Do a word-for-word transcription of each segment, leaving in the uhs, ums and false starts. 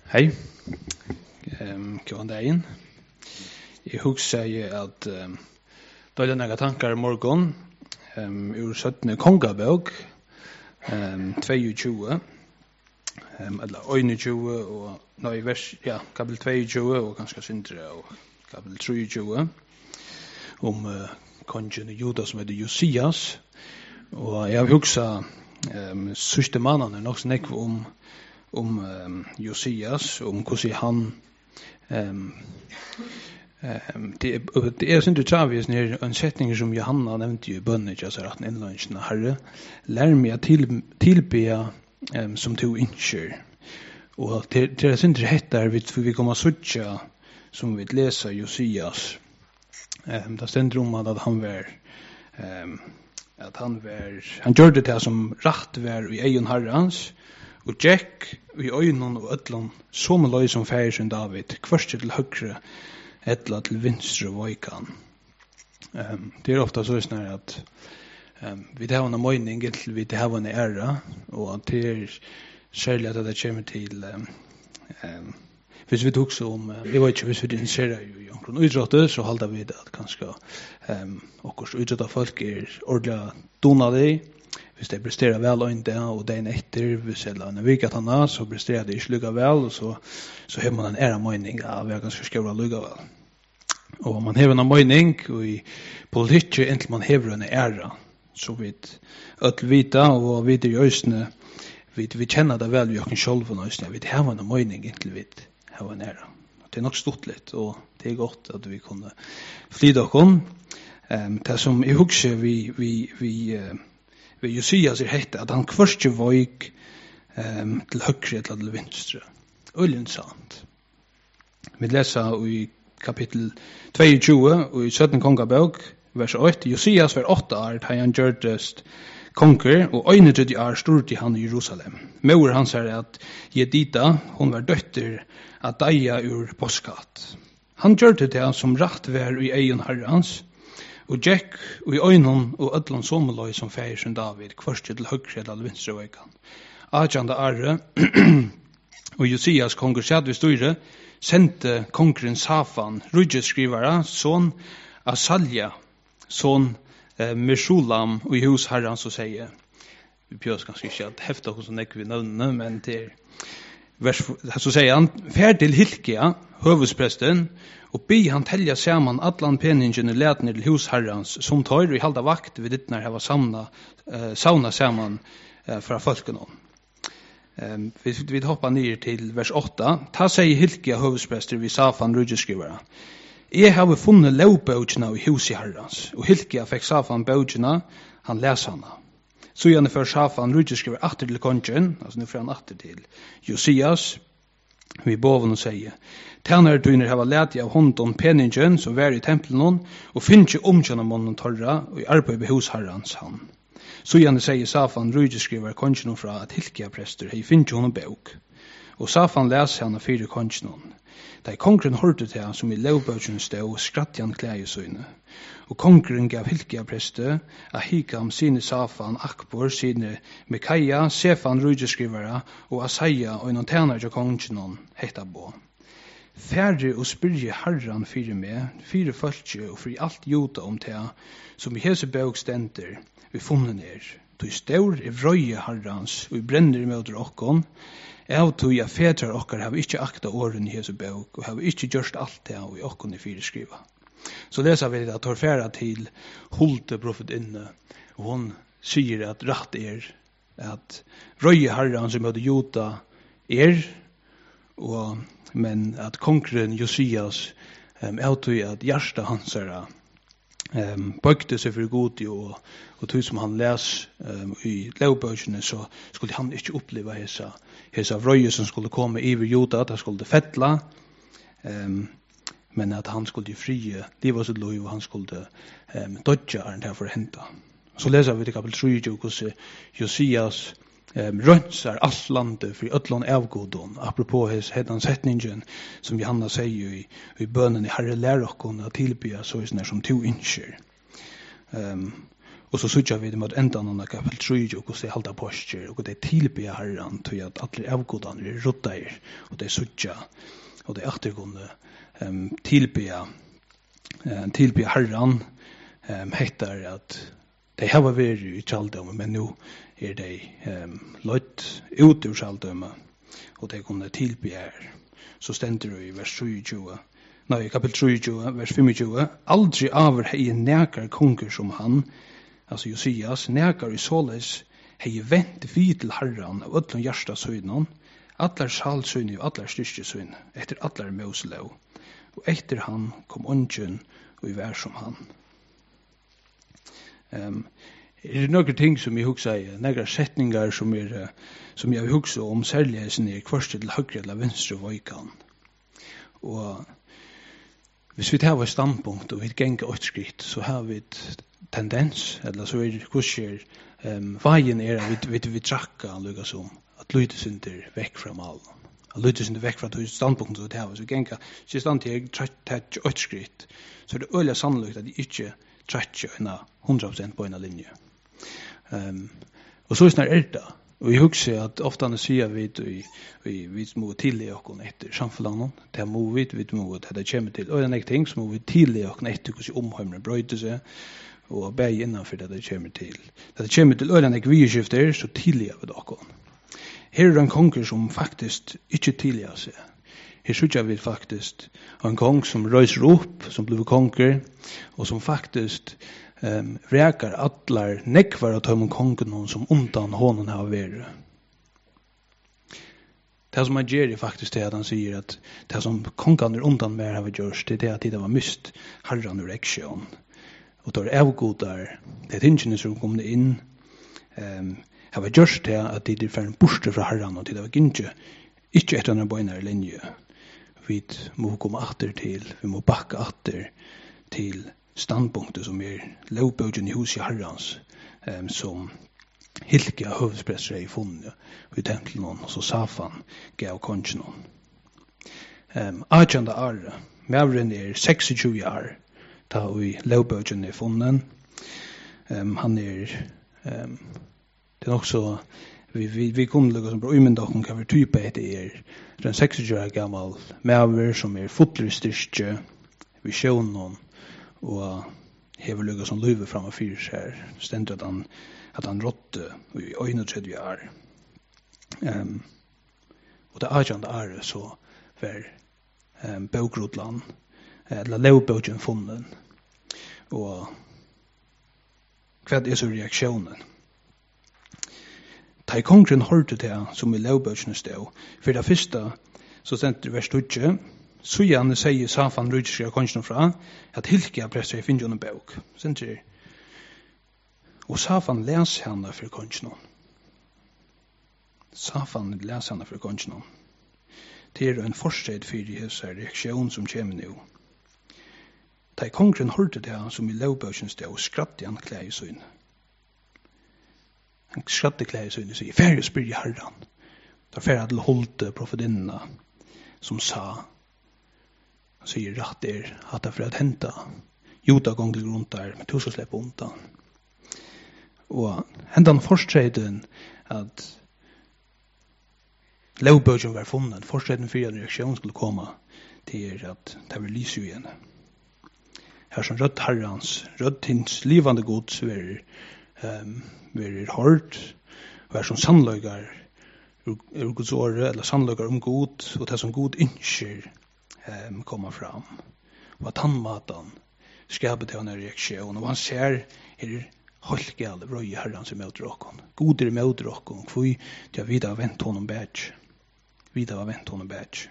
Hej, um, góðan daginn. Jeg husker jeg at um, da er det noen tankar i morgen um, ur syttende kongabøk um, tjueto, um, eller einogtjúgu og nei, vers, ja, kapitel tjueto og kanskje sindre og kapitel tjuetre om uh, kongen Juda som heter Josias. Og jeg har hugsa um, sørste mannen nok snakk om om um, Josias, om hvordan han um, um, det, det er synd uttravis når en setning som Johanna nevnte i bønnen ikke altså at innlønnsjen herre lær meg at til, tilbe um, som to incher og til, til det synd hettar vi, vi kommer suttja som vi leser Josias um, det stender om at han var um, at han var han gjør det til som rett var i egen herrens og Jack i øynene og ødlån som løy som feirer som David kvørste til høyre etla til vinstre vøykan. Um, det er ofta så snar at um, vi tar en møyning til vi tar en æra og at det er særlig at det kommer til um, um, hvis vi tog så om uh, jeg vet ikke hvis vi initierer jo i omkring utrådte så halda vi det at kanskje um, okkurs utrådte folk er ordentlig donadig hvis de presterer vel øynde, og dagen etter, hvis jeg lander virket han så presterer de ikke lykka vel, og så, så har man en æra mening av jeg ganske skjøret lykka vel. Og man har en mening, og i politikk inntil man har en æra, så vidt ødel vita, og videre i øysene, vi, vi kjenner det vel vi okken sjolv og øysene, vi har en mening inntil vi har en æra. Det er nok stort litt, og det er godt at vi kunne flyde okken. Um, det som jeg husker vi, vi, vi uh, Vi Josias er hette at han kvørste vøyk um, til høyre eller til vinstre. Øylind sant. Vi leser i kapittel tjueto og i syttende kongabøk, vers åtte. Josias var åtte år, da han gjørtest konger, og øynetredje år stort i han i Jerusalem. Mor hans er at Jedida, hun var døtter av Daia ur Boskat. Han gjørte det som rett var i egen herrens, og Jack og i øynene og ødlån sommeløy som feir som David kvørste til høyre eller vinstre vøykan. Adjanda Arre og Josias konger Sjadvi Støyre sendte kongren Safan, rudgeskrivara, son Asalja, son eh, Meshulam og i hos herran så sier vi pjøs ganske ikke at hefta hos han ikke vi nøvnene, men det er vers, så sier han, fær til Hilkia, høvespresten, og by han telja saman allan penningen og letner til husherrans som tar og i halda vakt ved ditt når hava samna, uh, sauna saman uh, fra folken. Um, vi, vi hoppar ned til vers åtta. Ta seg Hilkia høvesprester vi Safan rudgeskrivara. Jeg har funnet lovbøkene i huset herrans, og Hilkia fikk Safan bøkene, han leser hana. Så gjerne før Safan rudgeskrivara atter til kongen, altså nu får han atter til Josias, vi boven og sier, tænare tøyner hava læti av hånden penningen som var i tempelen og finnje omkjønna månen torra og i arbeid ved husherrans han. Så gjerne sier Safan rydgeskriver kongen fra at Hilkia prester hei finnje honom bøk. Og Safan leser henne fire kongen. Da kongren hørte til han som i lovbøkene stod og skratt han klæg i søgne. Og kongren gav Hilkia prester Ahikam sine Safan, Akbor sine Mikaia, Sefan rydgeskrivere og Asaia og innan tænare til kongen heta bo. Færre og spyrje herran fyrir meg, fyrir fölkje og fyrir alt juta om tega, som i hese bøk stender, vi funnet er. Tog staur er vrøye herrans, og i brenner med okkon, av tog jeg fedrar okkar har ikkje akta åren i hese bøk, og har ikkje gjørst alt tega og i okkon i fyrir skriva. Så leser vi at tar færa til Holte profet inne, og hon sier at rett er, at vrøye herran som møter juta er, og men at kongren Josias um, avtog at hjärsta hans er um, bøkte seg for god og, og tog som han les um, i lovbøkene så skulle han ikke oppleva hesa, hesa vrøye som skulle komme i Juda, at han skulle fettla um, men at han skulle frie livet sitt lov og han skulle um, dodja er det for å hente. Så leser vi til kapitel tre hvordan Josias Um, rønsar alt landet for öllon avgodon, apropos hes hedan setningen som Johanna sier i, i bønnen i Herre lær okkon at tilbya så som to incher. Um, Och så såg vi det mot ändan av kapitel tre och så halta posture och det tillbe Herren till att alla avgodan är rottair och det såg och det återgående ehm tillbe eh tillbe Herren ehm heter att de har varit i Chaldom men nu är de ehm lott ut ur Chaldom och det kunde tillbe er. Så ständer det i vers tjugo. Nej, kapitel tre, vers tjugofem. Aldrig över hej näkar konger som han, alltså Josias, näkar i såles hej vänt vid till Herran av öllum hjärsta söjnon, allar salsöjn och allar styrkesöjn, efter allar moslov, och efter han kom ungen och i vär som han. Um, er det några ting som jag huxar i, några sättningar som, er, som jag huxar om särligheten i kvart till högre eller venstre vojkan. Og hvis vi tar et standpunkt og vi ganger et skritt, så har vi et tendens, eller så er det kurser, um, veien er at vi, vi, vi trakker lukka som, at lydet synder vekk fra malen. At lydet synder vekk fra standpunktet vi tar, så vi ganger, så i stand til jeg tar et skritt, så er det øyelig sannolikt at jeg ikke trakker en hundra prosent på en linje. Um, og så er det det. Og jeg husker at ofte han sier vi vi, vi, vi må tillige oss etter samfunnet. Det må vi, vi må at det kommer til. Og en ek ting, så må vi tillige oss etter hvordan omhøymene brøyter seg, og bæg innenfor det det kommer til. Da det kommer til øyne ek vidskifter, så tillige vi dere. Her er en konger som faktisk ikke tillige seg. Her synes vi faktisk en kong som røyser opp, som blir konger, og som faktisk Um, räkar allar nekvar att ha kongen som undan honom har varit. Det som han gör är faktiskt det att han säger att det som kongen är undan mer har gjort, det är det att det var myst herran ur ektion. Och då är avgodar, det är tingene som kom in, um, har var gjort det att det är för en borste från herran och det var inte, inte ett annat böjnare linje. Vi må komma åter till, vi må backa åter till standpunkter som er lovbøgen i hos i herrans, um, som Hilkia høvdspressere i funnet i tempelen og så Safan gav kongen. Um, Ajanda are, mævren er tjueseks år, da vi lovbøgen i funnet. Um, han er, um, det er også, vi, vi, vi kunne lukke som bra umynda og hva vi type etter er, den tjueseks år gammal mæver som er fotler styrke, visjonen, og hever lukka som løyve fram av fyrir her, stendur at han, at han rådde i einogtredve år. Um, og det avgjørende er så var um, Bøgrotland, eller Lovbøgen funnen, og hva er så reaksjonen? Ta i kongren hørte det som i Lovbøgen stod, for det første så stendur vers tjugo, så gjerne sier Safan rydskriva kongen fra at Hilkia presser i finjon bøk. Senter. Og Safan leser henne for kongen. Safan leser henne for kongen. Det er en forsted for disse reaksjon som kommer nå. Da i kongen hørte det som i lovbøkens stod, skratt han klær i søgn. Han skratt klær i søgn og sier, færre spyr i herren. Da færre til holdte profetinnene som sa, han sier rett er at det er for at henta juda gong til grunn der, men du skal slippe undan. Og hendan forstreden at lovbøgen var funnet, forstreden for at reaksjonen skulle komme, det er at det var lyse igjen. Her som rødt herrans, rødt hins livande gods verer, um, verer hårdt, og her som sannløygar ur Guds åre, eller sannløygar om god, og det som god innskjer um, kommer fram. Og at han matan skapet til en reaksjon, og han ser er holkjale røy herran som møter okkon. God er møter okkon, for vi har videre vent honom bætj. Videre vent honom bætj.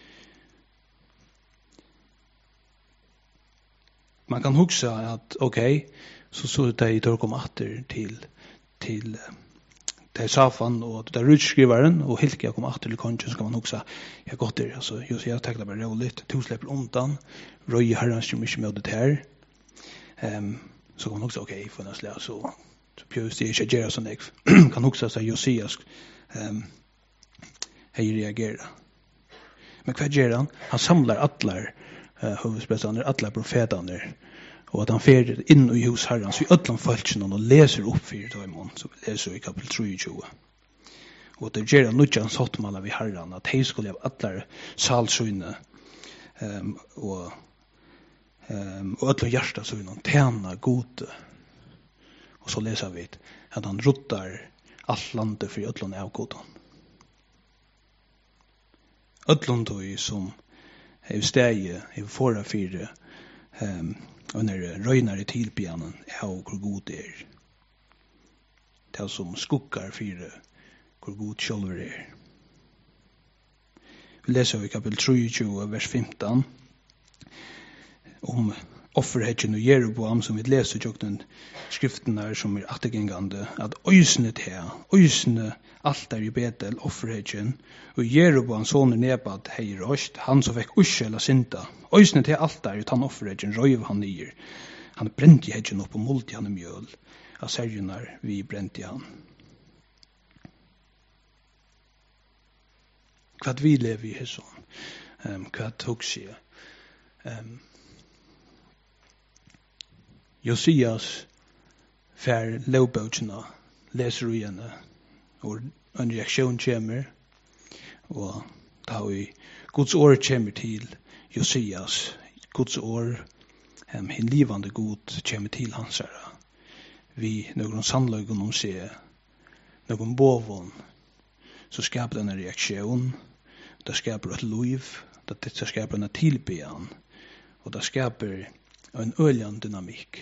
Man kan huska at, ok, så så det i torkom atter til, til det Safan og det rutskrivaren, og Hilkia kom atter til kongen, så kan man huska, jeg gått der, altså, just jeg tekla bare roligt, to slipper undan, røy herran som ikke møter her, um, så kan man huska, ok, for en slag, så, så pjøs det ikke gjøre sånn, jeg kan huska seg Josias, um, hei reagera. Men hva gjør han? Han samlar atlar, uh, hovedspredsaner, atlar profetaner, og at han fer inn i hos Herren, så vi ødler følelsen og leser opp fire tøymon, som vi leser i kapitel tjuetre. Og at det gjør han nødjan sottmala vi Herren, at hei skulle ha atler salsøyne, um, og, um, og ødler hjertasøyne, tjena gode. Og så leser vi at han rottar alt landet for ødlene av godan. Ödlund tog som är steg i förra fyra um, under röjnare tillbjörnen av hur god det är. Det som skuckar fyra hur god själv är. Vi läser i kapitel tjuetre, vers femton om offerhetjen og Jeroboam som vi leser i jokten skriften der som er attergengande at øysene til, øysene alt er i Betel, offerhetjen og Jeroboam soner Nebat hei røst, han som fikk uskjela synda øysene til alt er i tann offerhetjen røyv han nyer han brente hetjen opp og multi han i mjøl av sergenar vi brente han hva vi lever i hesson um, hva tog seg um, Josias fær lovbøkene, leser du igjen, og en reaksjon kommer, og da vi Guds år kommer til Josias, Guds år, um, en livande god kommer til hans herre. Vi, noen sannløgn om seg, noen bovån, så skaper denne reaksjon, det skaper et liv, det skaper en tilbyan, og det skaper en øljan dynamik.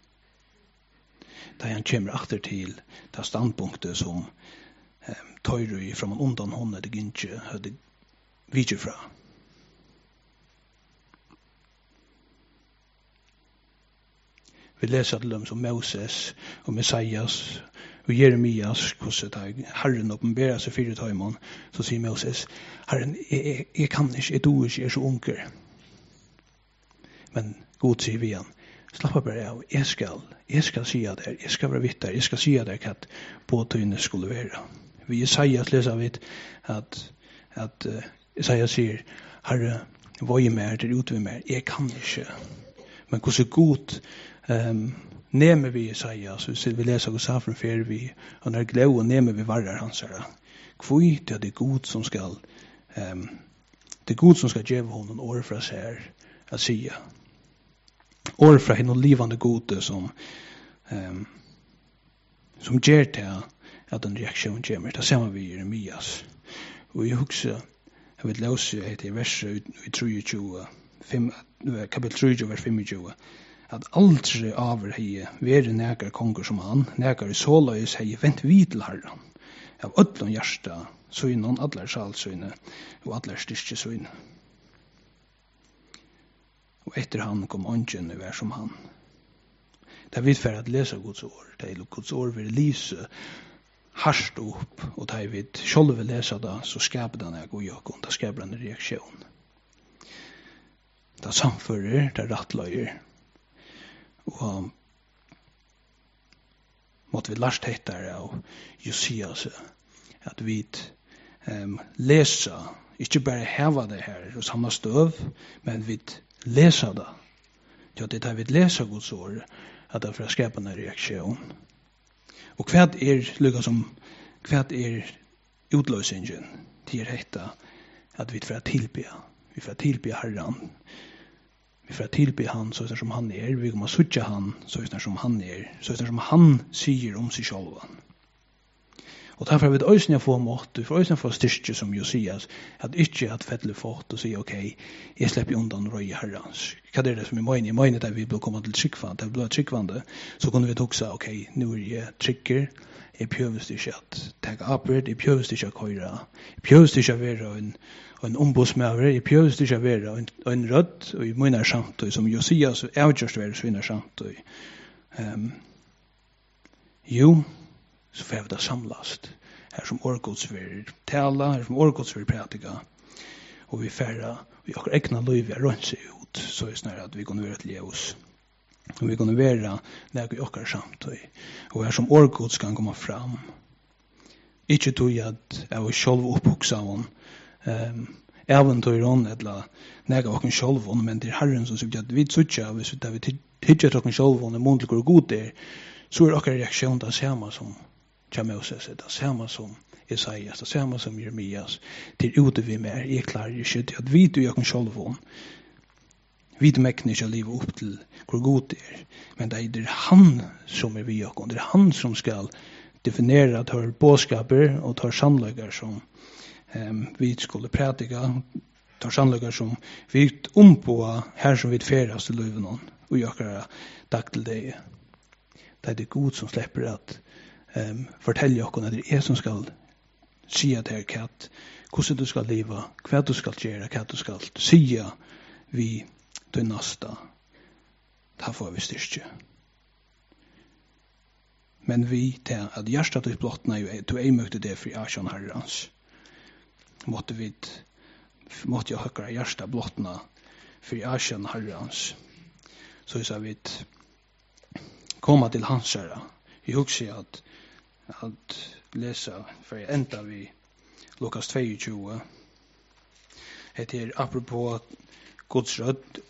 Da han kommer akter til det standpunktet som eh, tøyre fra man undan hånda det ikke hadde vidje fra. Vi leser til dem som Moses og Messias og Jeremias, hvordan Herren åpenberer seg fire tøymon, så sier Moses, Herren, jeg, jeg, jeg kan ikke, jeg doer ikke, jeg er så unger. Men God sier vi han, slappa bare av, jeg skal, jeg skal si at det, jeg skal være vitt der, jeg skal si at det hva båtøyne skulle være. Vi Isaias leser vi at, at uh, Isaias sier, Herre, hva er mer, det er ute ved mer, jeg kan ikke. Men hvordan god um, nemer vi Isaias, hvis vi leser hos safren fer vi, og når glede og nemer vi varer hans herre. Hvor det er det god som skal, um, det er god som skal gjøre honom år fra seg her, at sige. År fra henne livande gode som um, som gjør til at en reaksjon kommer. Det ser vi i Jeremias. Og jeg husker, jeg vil lese etter verset i tjuetre, kapitel tjuetre, vers tjuefem, at aldri aver hei vere nekar konger som han, nekar i såløys hei vent vid til herren, av ødlån hjärsta, søgnen, allar salsøyne, og allar styrke søyne. Og etter han kom ånden i vær som han. Det er vidt for at lese Guds ord. Det er Guds ord vil lyse hardt opp, og det er vidt selv vil lese det, så skaper den jeg god jokken, det skaper en reaksjon. Det samfører, det rettløyer, og måtte vi lærst hettere av Josias, at vi um, leser, ikke bare heva det her og samme støv, men vi leser det. Ja, det er vi leser Guds ord, at det er for å skape en reaksjon. Og hva er, lukka som, hva er utløsningen til dette, at vi får tilbe, vi får tilbe Herren, vi får tilbe han så som han er, vi kommer suttje han så som han er, så som han sier om seg selv. Og derfor har vi et øyne få måte, for øyne få styrke som Josias, at ikke at fettelig fått og si, ok, jeg slipper undan røye herrens. Hva er det som er møyne? Jeg møyne at vi blir kommet til tryggvand, det blir tryggvande, så kunne vi tog seg, ok, nå er jeg trygger, jeg prøves ikke at tega arbeid, jeg prøves ikke at køyre, jeg prøves ikke at være en, en ombudsmøver, jeg prøves ikke at være en, en rødt, og i møyne samtøy, som Josias er avgjørst være svinner samtøy. Um, jo, så får vi det samlast. Her som årgods vil tala, her som årgods vil pratika. Og vi færre, vi har egna liv, vi har rønt seg ut, så er det snarere at vi kunne være til oss. Og vi kunne være når vi okkar samtøy. Og her som årgods kan komme fram. Ikke tog at jeg var selv opphoksa av hon, um, äventyron eller näga och själv men det är Herren som säger att vi söker vi så där vi hittar och själv och mot går god där så är också reaktion där samma som Moses det samma som Isaias det samma som Jeremias till ute vi mer är klar ju shit att vi du och själv vi det mäktiga liv upp till hur god det är men det är han som är vi och det är han som ska definiera tar bådskaper och tar sannlagar som um, vi skulle pratika tar sannlagar som vi ompå här som vi färdas till livet någon och göra dag till det. Det är det god som släpper att um, fortälja oss att det är som ska säga till er att hur du ska leva, vad du ska göra, vad du ska säga vi till nästa. Det får vi styrke. Men vi till att hjärtat ut blottna ju till ej möjligt det för Ashan Herrans. Måtte vi måtte jag höra hjärta blottna för Ashan Herrans. Så så vi komma till hans herra. Vi hugger att att läsa för ända vi Lukas tvåogtjugo. Det är apropå Guds röd.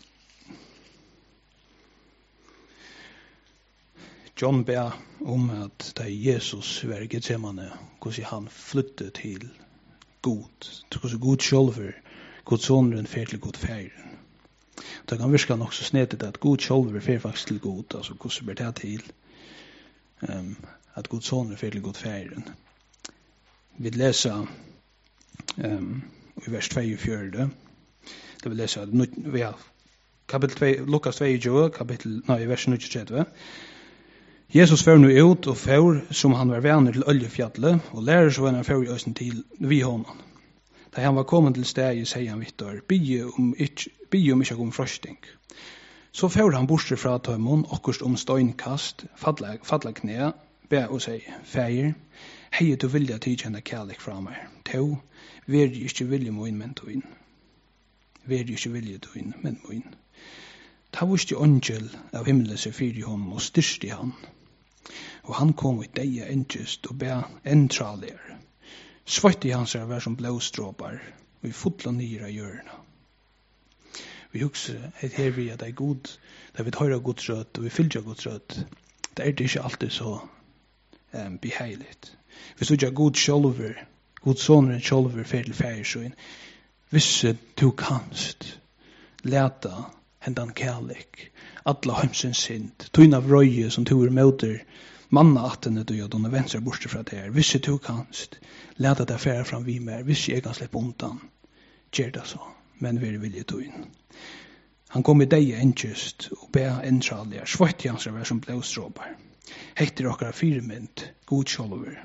John ber om att det är Jesus var i Getsemane, hur han flyttade till god, hur god själver, god sonren fer till god fären. Det kan virka nog så snedigt att god själver fer faktiskt till god, alltså hur ber det till um, att god sonren fer till god fären. Vi läser um, i vers tjugofyra, det vill läsa vi har kapitel två, Lukas tvåogtjugo, kapitel, nej, vers nittiotrettio. Jesus fer nu ut og fer som han var vänner til Öljefjallet og lærer så han fer i østen til vi honom. Da han var kommet til stedet, sier han Vittor, bygge om ikke, bygge om ikke om frosting. Så fer han borster fra tøymon, okkurst om støynkast, fadla, fadla knæ, be og sier, feir, hei du vilja tid kjenne kærlek fra meg. Tau, ver jeg ikke vilje moin, men tøyn. Ver jeg ikke vilje tøyn, men moin. Ta visste angel av himmelen seg fyr i honom og styrst i han. Og han kom i deia engest og be entraler. Svart i hans er vær som blåstråpar og i fotla nyra hjørna. Vi husker et her vi at det er god, det vi høyra Guds rødt og vi fylgja Guds rødt. Det er det ikke alltid så um, beheiligt. Vi så ikke god sjolver, god sonren sjolver fer til færsøyn. Hvis du kanst leta hendan kærlek, alla heimsins synd, tøyna vrøye som du er møter, manna attene du og du venstre borste fra der, hvis du kanst, leta deg færa fram vi mer, hvis jeg kan slippe undan, gjer det så, men vi er vilje tøyn. Han kom i deg engest, og be entralige, svart i hans røver som blåstråpar. Hekter okkara firmynd, god sjolver,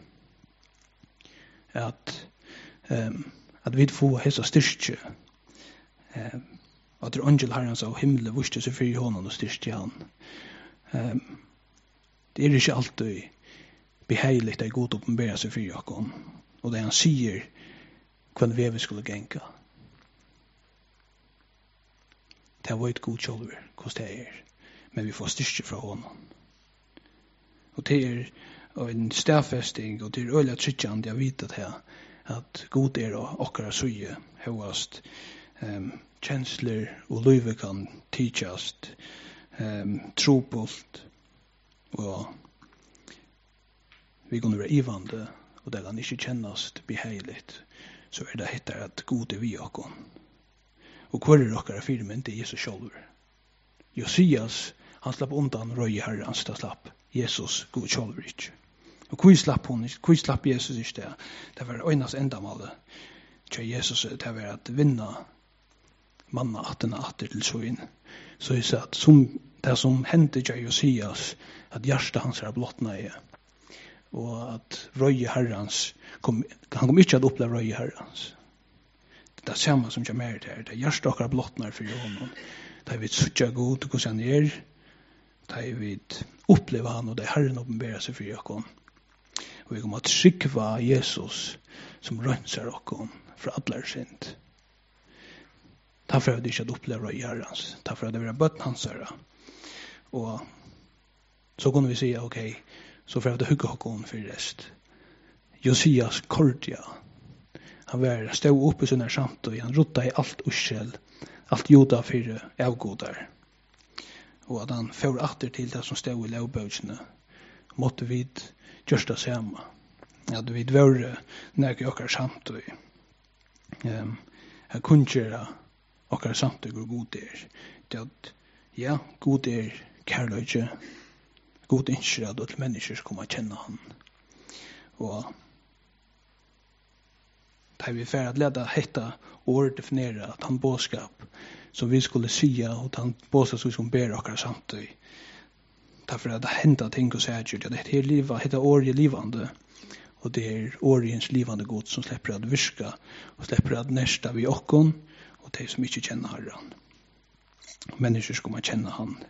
at, um, at vi får hesa styrke, um, at det angel herrens av himmelen vurste seg fyrir hånden og styrste han. Um, det er ikke alltid beheiligt det god oppenbæra seg fyrir okkon. Og det han sier hva vi vi skulle genka. Det var et god kjolver, hos det er. Men vi får styrke fra hånden. Og det er en stafesting, og det er øyla tryggjand jeg vet at her, at god er okkara søye, høyast, um, kjensler og løyve kan tidsjast um, tropult og vi kunne være ivande og det kan ikke kjennast beheiligt så er det hittar at god er vi okon og hver er okkara firmen det er Jesus sjolver Josias han slapp undan røy herrans da slapp Jesus god sjolver ikke og hva slapp hun hva slapp Jesus ikke det det var øynas endamålet til Jesus det var at vinna manna attena atter til søyn. Så jeg sa at som, det som hendte til Josias, at hjertet hans er blottna i, og at røye herrans, kom, han kom ikke at oppleve røye herrans. Det er samme som kommer her til, det er hjertet okkar blottnar for honom. Det er vi suttja god, hvordan han er, det er vi oppleve han, og det er herren oppenbæra seg for okkon. Og vi kommer at skikva Jesus, som rønser okkon, fra allar synd. Därför har det inte att uppleva i herrans. Därför har det varit bötten hans herra. Och så kunde vi säga, okej, okay, så får jag det hugga honom för rest. Josias kordia. Han var stod uppe i sånne samt, og han rutta i alt uskjell, alt juda for avgodar. Og at han får atter til det som stod i lovbøkene, måtte vi gjøre det samme. At vi var nærke okkar samt, og um, jeg kunne gjøre okkar samt og god er. Det at, ja, god er kærløyge, god innskjer at alle mennesker skal komme kjenne han. Og da vi fer at leda hetta ord definera at han båskap som vi skulle sia og han båskap som vi skulle bære okkar samtøy. Derfor at det henda ting og sækjer at det er livet, hetta ord er livande og det er årens livande god som slipper at virka og slipper at nesta vi okkon og de som ikke kjenner herran. Mennesker skal man kjenne han